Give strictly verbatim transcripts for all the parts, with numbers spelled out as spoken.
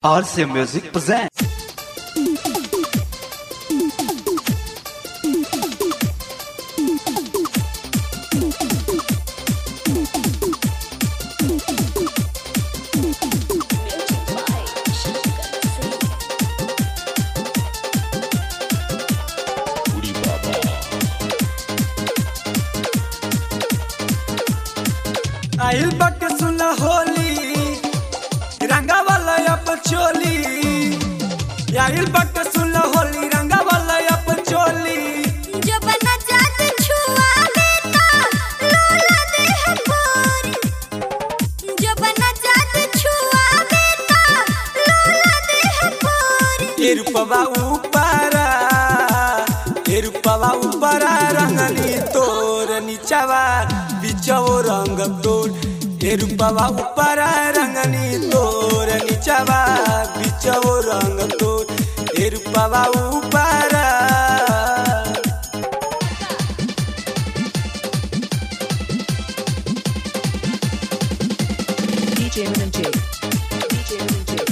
R C M Music presents. आइल बट सुना होली रंगा वाला अप चोली आइल बट सुना होली रंगा वाला अप चोली जो बना जात छुआ देता लोला दे हकोरी जो बना जात छुआ देता लोला दे हकोरी ए रूपवा ऊपरा ए रूपवा ऊपरा रंगनी तोर नीचवा बिचो रंग तोर ए रूपवा ऊपरा रंगनी तोर नीचवा बिचो रंग तोर ए रूपवा ऊपरा D J Min J. D J Min J.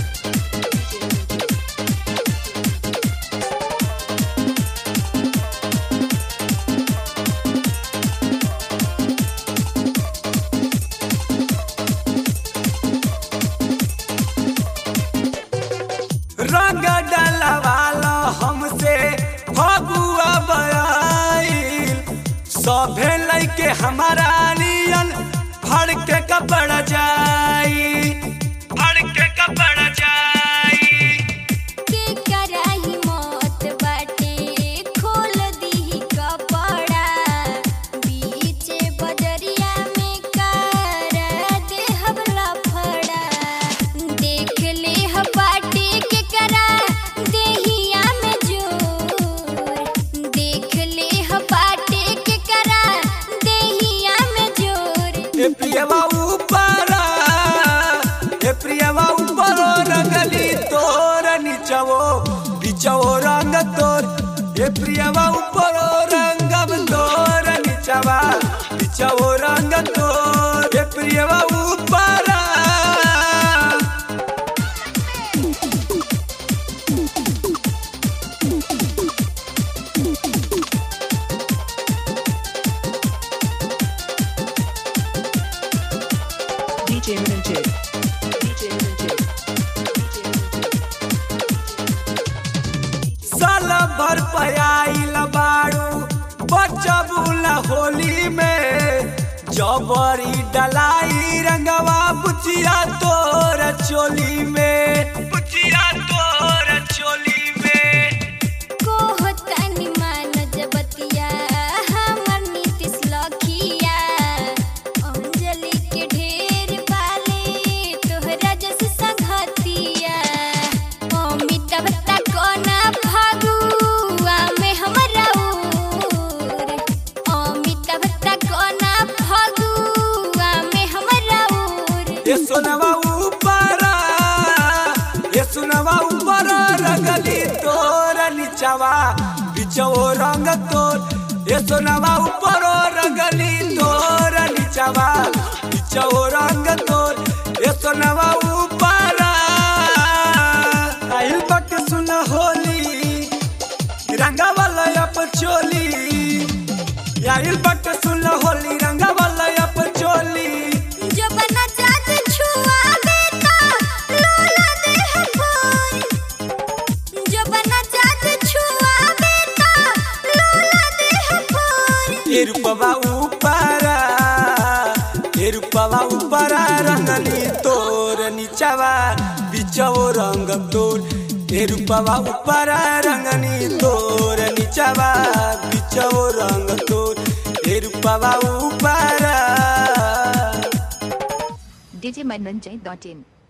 रंग डाला वाला हमसे फगुआ बयाइल सभे लइके हमारा नियन फड़ के कपड़ जाई फड़ के कपड़ जाई के कराही मौत बाटे खोल दी कपड़ा बीचे बजरिया में कर दे हबला फड़ा देख ले ह बाटे के करा देहिया में जोर देख ले ह बाटे के करा देहिया में जोर ए प्रियवा ऊपरा ए प्रियवा ऊपरो रंगली तोर नीचवो बिचवो रंग तोर ए प्रियवा ऊपरो रंगम तोर नीचवा बिचवो रंग तोर ए प्रियवा ऊपरा D J Min J. D J Min J. D J Min J. साल भर पयाइल बाड़ू बचबुला होली में जबरी डलाई रंगवा बुचिया तोर चोली में बुचिया तोर चोली में कोहतनी मान जबतिया हमर नीतिश लखिया अंजलि के ढेर वाले तोहरा जस संगतिया अमिताभ तक ना फगुआ में हमरा उर अमिताभ तक ना फगुआ में हमरा उर ये सुनवा ऊपरा ये सुनवा ऊपरा रंगली तोर नीचवा बिचो रंग तोर ये सुनवा ऊपरो रंगली तोर नीचवा बिचो रंग तोर ये सुनवा ऊपरा आइल बट सुन होली रंगा वाला अप चोली आइल बट सुन होली रंगा वाला अप चोली जो बना जात छुआ देता लोला दे हकोरी जो बना जात छुआ देता लोला दे हकोरी ए रूपवा ऊपरा ए रूपवा ऊपरा रंगली तोर नीचवा बिचो रंग तोर ए रूपवा ऊपरा रंगनी तोर नीचवा बिचो रंग तोर ए रूपवा ऊपरा D J Min J dot in.